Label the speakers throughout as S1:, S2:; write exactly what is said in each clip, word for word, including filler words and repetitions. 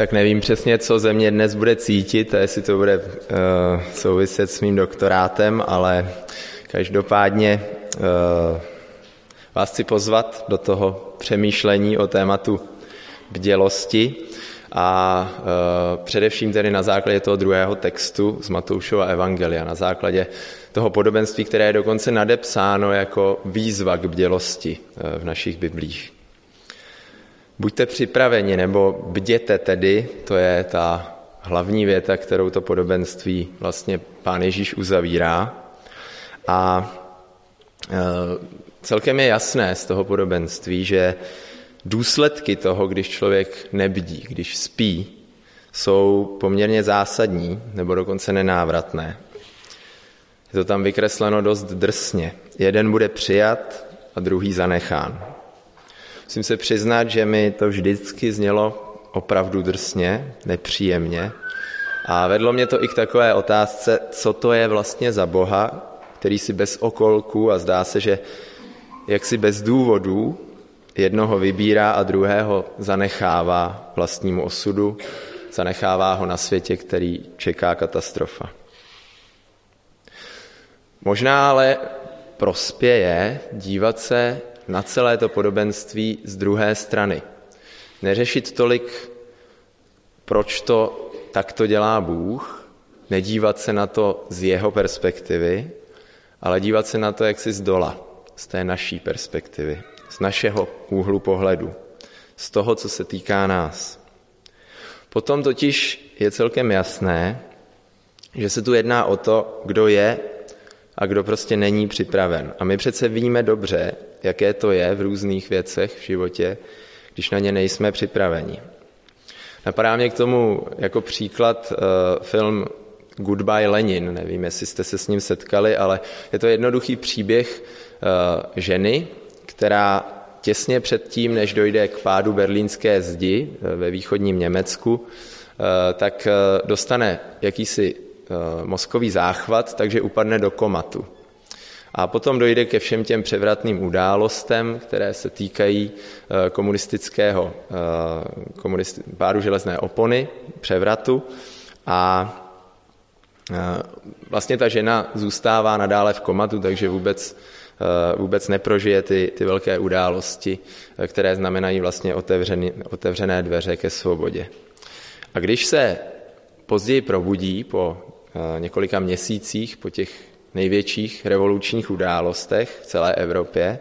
S1: Tak nevím přesně, co ze mě dnes bude cítit a jestli to bude uh, souviset s mým doktorátem, ale každopádně uh, vás chci pozvat do toho přemýšlení o tématu bdělosti a uh, především tedy na základě toho druhého textu z Matoušova evangelia, na základě toho podobenství, které je dokonce nadepsáno jako výzva k bdělosti uh, v našich biblích. Buďte připraveni, nebo bděte tedy, to je ta hlavní věta, kterou to podobenství vlastně Pán Ježíš uzavírá. A e, celkem je jasné z toho podobenství, že důsledky toho, když člověk nebdí, když spí, jsou poměrně zásadní, nebo dokonce nenávratné. Je to tam vykresleno dost drsně. Jeden bude přijat a druhý zanechán. Musím se přiznat, že mi to vždycky znělo opravdu drsně, nepříjemně a vedlo mě to i k takové otázce, co to je vlastně za Boha, který si bez okolků a zdá se, že jaksi bez důvodů jednoho vybírá a druhého zanechává vlastnímu osudu, zanechává ho na světě, který čeká katastrofa. Možná ale prospěje dívat se na celé to podobenství z druhé strany. Neřešit tolik, proč to takto dělá Bůh, nedívat se na to z jeho perspektivy, ale dívat se na to jaksi z dola, z té naší perspektivy, z našeho úhlu pohledu, z toho, co se týká nás. Potom totiž je celkem jasné, že se tu jedná o to, kdo je a kdo prostě není připraven. A my přece víme dobře, jaké to je v různých věcech v životě, když na ně nejsme připraveni. Napadá mě k tomu jako příklad uh, film Goodbye Lenin, nevím, jestli jste se s ním setkali, ale je to jednoduchý příběh uh, ženy, která těsně před tím, než dojde k pádu berlínské zdi uh, ve východním Německu, uh, tak uh, dostane jakýsi uh, mozkový záchvat, takže upadne do komatu. A potom dojde ke všem těm převratným událostem, které se týkají komunistického komunisti, pádu železné opony, převratu. A vlastně ta žena zůstává nadále v komatu, takže vůbec, vůbec neprožije ty, ty velké události, které znamenají vlastně otevřený, otevřené dveře ke svobodě. A když se později probudí po několika měsících, po těch největších revolučních událostech v celé Evropě,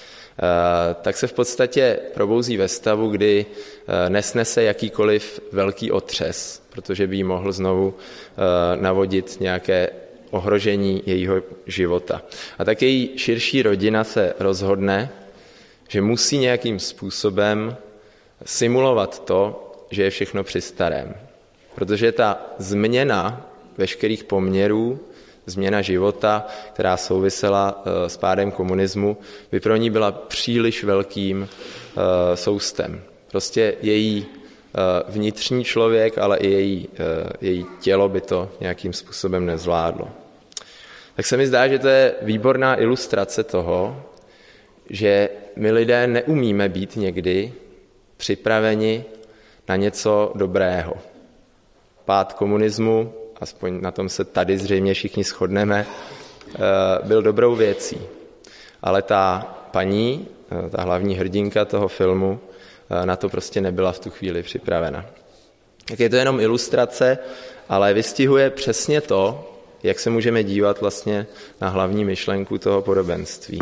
S1: tak se v podstatě probouzí ve stavu, kdy nesnese jakýkoliv velký otřes, protože by jí mohl znovu navodit nějaké ohrožení jejího života. A tak její širší rodina se rozhodne, že musí nějakým způsobem simulovat to, že je všechno při starém. Protože ta změna veškerých poměrů, změna života, která souvisela s pádem komunismu, by pro ní byla příliš velkým soustem. Prostě její vnitřní člověk, ale i její, její tělo by to nějakým způsobem nezvládlo. Tak se mi zdá, že to je výborná ilustrace toho, že my lidé neumíme být někdy připraveni na něco dobrého. Pád komunismu, aspoň na tom se tady zřejmě všichni shodneme, byl dobrou věcí. Ale ta paní, ta hlavní hrdinka toho filmu, na to prostě nebyla v tu chvíli připravena. Tak je to jenom ilustrace, ale vystihuje přesně to, jak se můžeme dívat vlastně na hlavní myšlenku toho podobenství.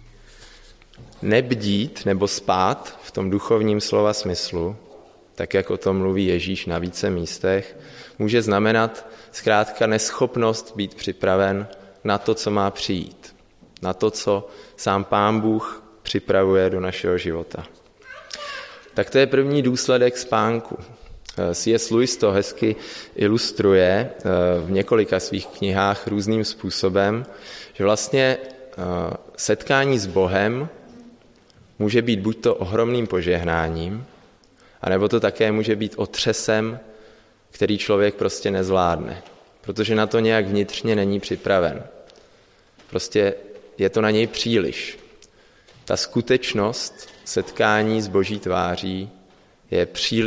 S1: Nebdít nebo spát v tom duchovním slova smyslu, tak jak o tom mluví Ježíš na více místech, může znamenat zkrátka neschopnost být připraven na to, co má přijít. Na to, co sám Pán Bůh připravuje do našeho života. Tak to je první důsledek spánku. C S Lewis to hezky ilustruje v několika svých knihách různým způsobem, že vlastně setkání s Bohem může být buď to ohromným požehnáním, anebo to také může být otřesem, který člověk prostě nezvládne, protože na to nějak vnitřně není připraven. Prostě je to na něj příliš. Ta skutečnost setkání s Boží tváří je příliš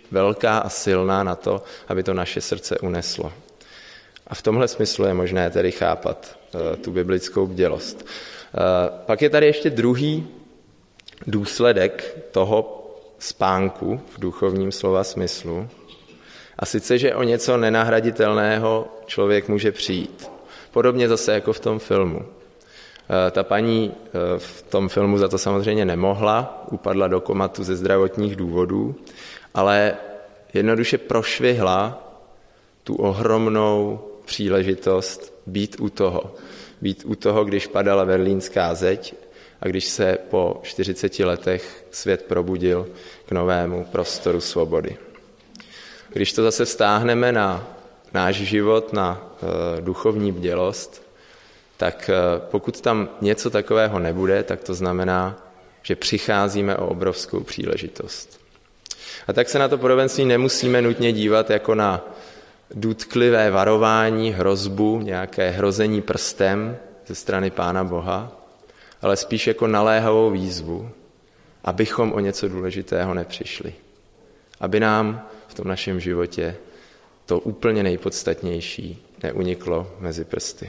S1: velká a silná na to, aby to naše srdce uneslo. A v tomhle smyslu je možné tedy chápat uh, tu biblickou bdělost. Uh, pak je tady ještě druhý důsledek toho spánku v duchovním slova smyslu. A sice, že o něco nenahraditelného člověk může přijít. Podobně zase jako v tom filmu. Ta paní v tom filmu za to samozřejmě nemohla, upadla do komatu ze zdravotních důvodů, ale jednoduše prošvihla tu ohromnou příležitost být u toho. Být u toho, když padala berlínská zeď a když se po čtyřiceti letech svět probudil k novému prostoru svobody. Když to zase vztáhneme na náš život, na uh, duchovní bdělost, tak uh, pokud tam něco takového nebude, tak to znamená, že přicházíme o obrovskou příležitost. A tak se na to podobenství nemusíme nutně dívat jako na důtklivé varování, hrozbu, nějaké hrození prstem ze strany Pána Boha, ale spíš jako naléhavou výzvu, abychom o něco důležitého nepřišli. Aby nám v tom našem životě to úplně nejpodstatnější neuniklo mezi prsty.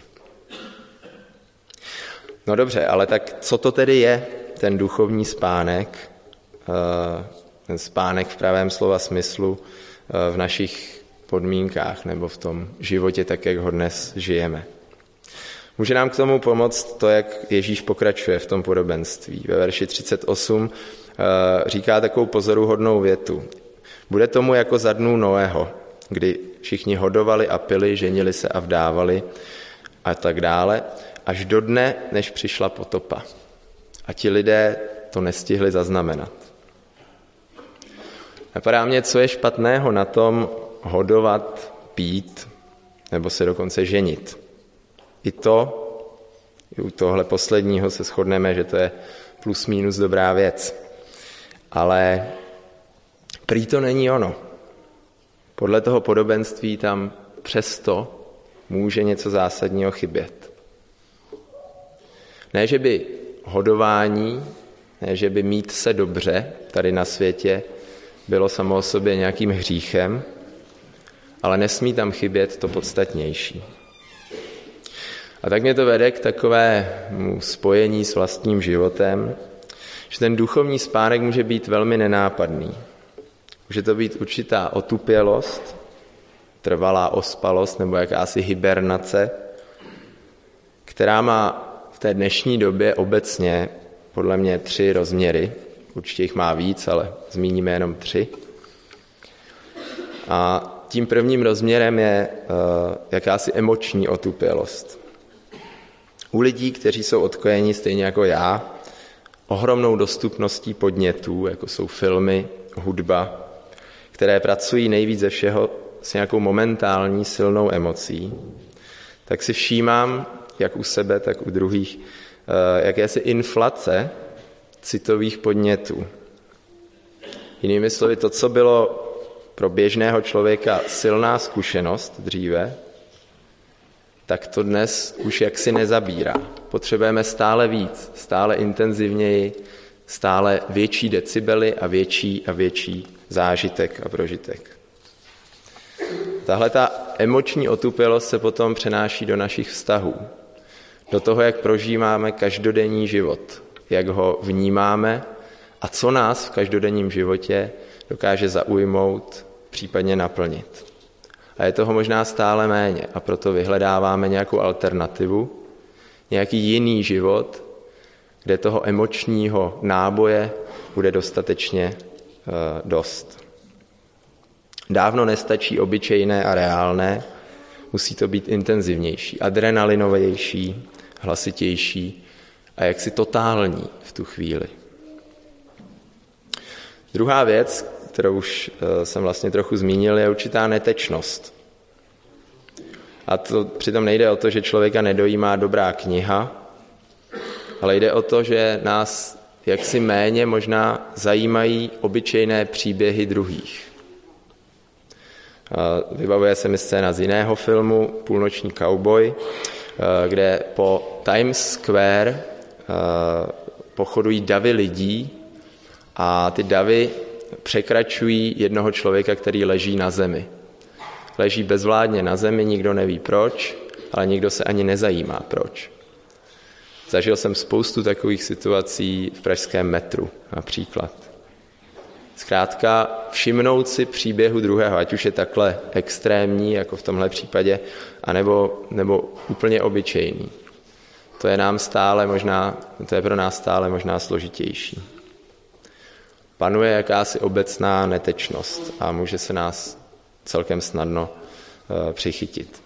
S1: No dobře, ale tak co to tedy je ten duchovní spánek, ten spánek v pravém slova smyslu v našich podmínkách nebo v tom životě tak, jak ho dnes žijeme? Může nám k tomu pomoct to, jak Ježíš pokračuje v tom podobenství. Ve verši třicet osm říká takovou pozoruhodnou větu. Bude tomu jako za dnů Noého, kdy všichni hodovali a pili, ženili se a vdávali a tak dále, až do dne, než přišla potopa. A ti lidé to nestihli zaznamenat. Napadá mě, co je špatného na tom hodovat, pít nebo se dokonce ženit. I to, i u tohle posledního se shodneme, že to je plus minus dobrá věc. Ale prý to není ono. Podle toho podobenství tam přesto může něco zásadního chybět. Ne, že by hodování, ne, že by mít se dobře tady na světě bylo samo o sobě nějakým hříchem, ale nesmí tam chybět to podstatnější. A tak mě to vede k takovému spojení s vlastním životem, že ten duchovní spánek může být velmi nenápadný. Může to být určitá otupělost, trvalá ospalost nebo jakási hibernace, která má v té dnešní době obecně podle mě tři rozměry. Určitě jich má víc, ale zmíníme jenom tři. A tím prvním rozměrem je uh, jakási emoční otupělost. U lidí, kteří jsou odkojeni stejně jako já, ohromnou dostupností podnětů, jako jsou filmy, hudba, které pracují nejvíc ze všeho s nějakou momentální silnou emocí, tak si všímám, jak u sebe, tak u druhých, jakési inflace citových podnětů. Jinými slovy, to, co bylo pro běžného člověka silná zkušenost dříve, tak to dnes už jaksi nezabírá. Potřebujeme stále víc, stále intenzivněji, stále větší decibely a větší a větší zážitek a prožitek. Tahle ta emoční otupělost se potom přenáší do našich vztahů, do toho, jak prožíváme každodenní život, jak ho vnímáme a co nás v každodenním životě dokáže zaujmout, případně naplnit. A je toho možná stále méně a proto vyhledáváme nějakou alternativu, nějaký jiný život, kde toho emočního náboje bude dostatečně uh, dost. Dávno nestačí obyčejné a reálné, musí to být intenzivnější, adrenalinovější, hlasitější a jaksi totální v tu chvíli. Druhá věc, kterou už uh, jsem vlastně trochu zmínil, je určitá netečnost. A to přitom nejde o to, že člověka nedojímá dobrá kniha, ale jde o to, že nás jaksi méně možná zajímají obyčejné příběhy druhých. Vybavuje se mi scéna z jiného filmu, Půlnoční cowboy, kde po Times Square pochodují davy lidí a ty davy překračují jednoho člověka, který leží na zemi. Leží bezvládně na zemi, nikdo neví proč, ale nikdo se ani nezajímá proč. Zažil jsem spoustu takových situací v pražském metru například. Zkrátka všimnout si příběhu druhého, ať už je takhle extrémní, jako v tomhle případě, anebo, nebo úplně obyčejný. To je nám stále možná, to je pro nás stále možná složitější. Panuje jakási obecná netečnost a může se nás celkem snadno uh, přichytit.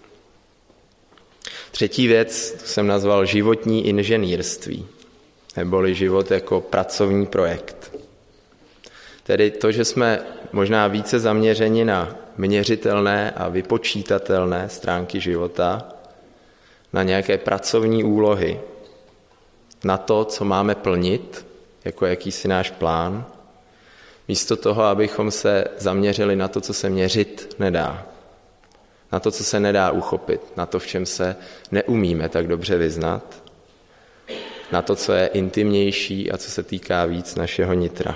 S1: Třetí věc, to jsem nazval životní inženýrství, neboli život jako pracovní projekt. Tedy to, že jsme možná více zaměřeni na měřitelné a vypočítatelné stránky života, na nějaké pracovní úlohy, na to, co máme plnit, jako jakýsi náš plán, místo toho, abychom se zaměřili na to, co se měřit nedá, na to, co se nedá uchopit, na to, v čem se neumíme tak dobře vyznat, na to, co je intimnější a co se týká víc našeho nitra.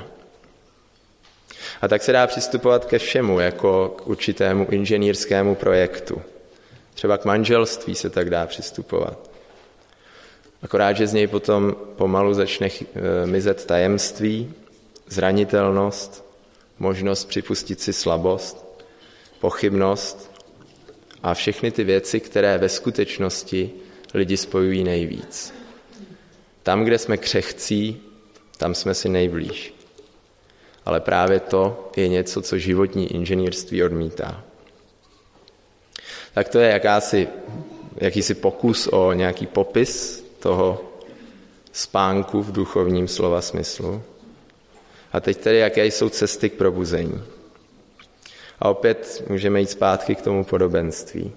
S1: A tak se dá přistupovat ke všemu, jako k určitému inženýrskému projektu. Třeba k manželství se tak dá přistupovat. Akorát, že z něj potom pomalu začne mizet tajemství, zranitelnost, možnost připustit si slabost, pochybnost a všechny ty věci, které ve skutečnosti lidi spojují nejvíc. Tam, kde jsme křehcí, tam jsme si nejblíž. Ale právě to je něco, co životní inženýrství odmítá. Tak to je jakási, jakýsi pokus o nějaký popis toho spánku v duchovním slova smyslu. A teď tedy, jaké jsou cesty k probuzení. A opět můžeme jít zpátky k tomu podobenství.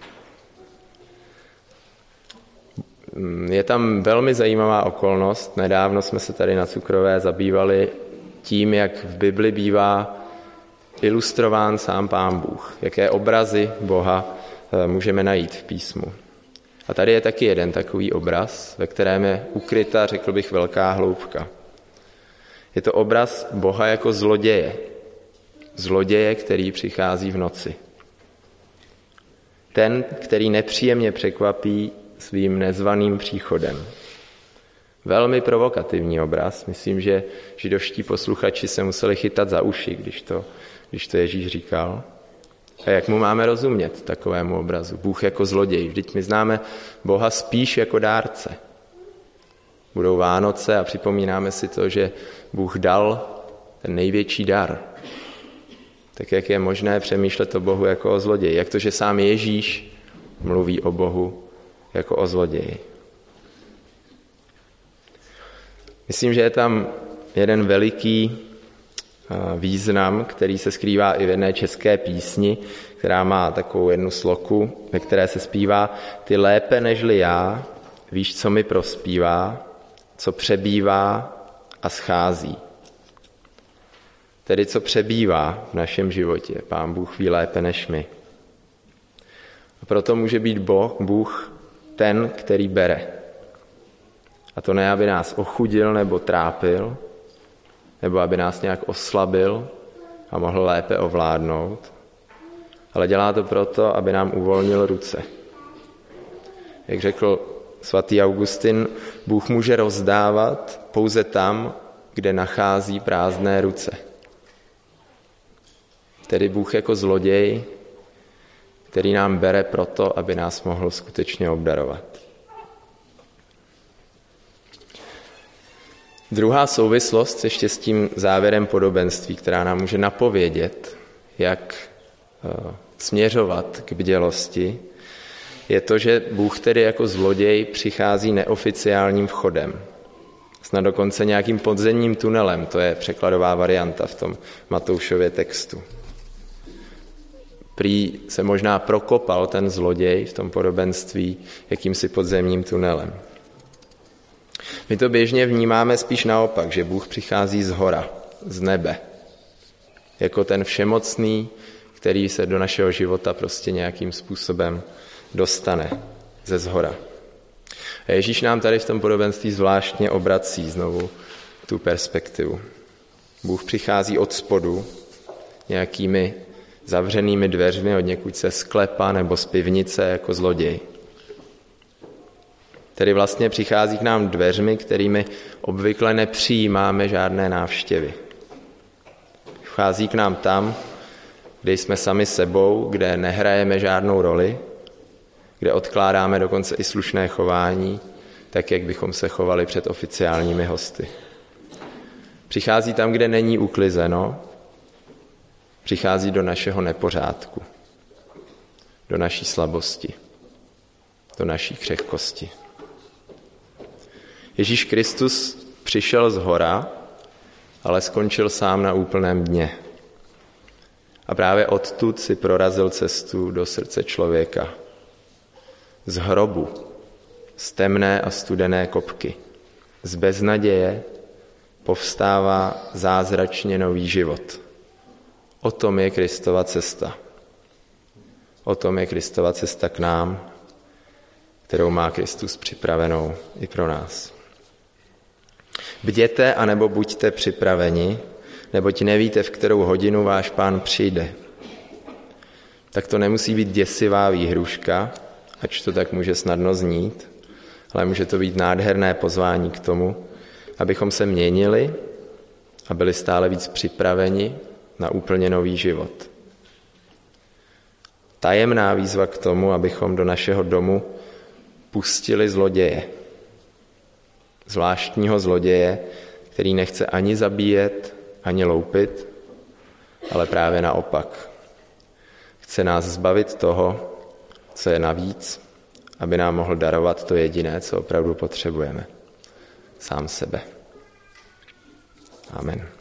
S1: Je tam velmi zajímavá okolnost. Nedávno jsme se tady na Cukrové zabývali tím, jak v Bibli bývá ilustrován sám Pán Bůh. Jaké obrazy Boha můžeme najít v písmu. A tady je taky jeden takový obraz, ve kterém je ukryta, řekl bych, velká hloubka. Je to obraz Boha jako zloděje. Zloděje, který přichází v noci. Ten, který nepříjemně překvapí svým nezvaným příchodem. Velmi provokativní obraz. Myslím, že židovští posluchači se museli chytat za uši, když to, když to Ježíš říkal. A jak mu máme rozumět takovému obrazu? Bůh jako zloděj. Vždyť my známe Boha spíš jako dárce. Budou Vánoce a připomínáme si to, že Bůh dal ten největší dar. Tak jak je možné přemýšlet o Bohu jako o zloději? Jak to, že sám Ježíš mluví o Bohu jako o zloději? Myslím, že je tam jeden veliký význam, který se skrývá i v jedné české písni, která má takovou jednu sloku, ve které se zpívá: Ty lépe nežli já, víš, co mi prospívá, co přebývá a schází. Tedy co přebývá v našem životě, Pán Bůh ví lépe než my. A proto může být Boh, Bůh ten, který bere. A to ne, aby nás ochudil nebo trápil, nebo aby nás nějak oslabil a mohl lépe ovládnout, ale dělá to proto, aby nám uvolnil ruce. Jak řekl svatý Augustin, Bůh může rozdávat pouze tam, kde nachází prázdné ruce. Tedy Bůh jako zloděj, který nám bere proto, aby nás mohl skutečně obdarovat. Druhá souvislost ještě s tím závěrem podobenství, která nám může napovědět, jak uh, směřovat k bdělosti, je to, že Bůh tedy jako zloděj přichází neoficiálním vchodem. Snad dokonce nějakým podzemním tunelem, to je překladová varianta v tom Matoušově textu. Prý se možná prokopal ten zloděj v tom podobenství jakýmsi podzemním tunelem. My to běžně vnímáme spíš naopak, že Bůh přichází z hora, z nebe. Jako ten všemocný, který se do našeho života prostě nějakým způsobem dostane ze zhora. A Ježíš nám tady v tom podobenství zvláštně obrací znovu tu perspektivu. Bůh přichází od spodu nějakými zavřenými dveřmi od někud ze sklepa nebo z pivnice jako zloděj. Tedy vlastně přichází k nám dveřmi, kterými obvykle nepřijímáme žádné návštěvy. Vchází k nám tam, kde jsme sami sebou, kde nehrajeme žádnou roli, kde odkládáme dokonce i slušné chování, tak jak bychom se chovali před oficiálními hosty. Přichází tam, kde není uklizeno, přichází do našeho nepořádku, do naší slabosti, do naší křehkosti. Ježíš Kristus přišel z hora, ale skončil sám na úplném dně. A právě odtud si prorazil cestu do srdce člověka. Z hrobu, z temné a studené kopky, z beznaděje povstává zázračně nový život. O tom je Kristova cesta. O tom je Kristova cesta k nám, kterou má Kristus připravenou i pro nás. Bděte anebo buďte připraveni, neboť nevíte, v kterou hodinu váš Pán přijde. Tak to nemusí být děsivá výhruška, ač to tak může snadno znít, ale může to být nádherné pozvání k tomu, abychom se měnili a byli stále víc připraveni na úplně nový život. Tajemná výzva k tomu, abychom do našeho domu pustili zloděje. Zvláštního zloděje, který nechce ani zabíjet, ani loupit, ale právě naopak. Chce nás zbavit toho, co je navíc, aby nám mohl darovat to jediné, co opravdu potřebujeme. Sám sebe. Amen.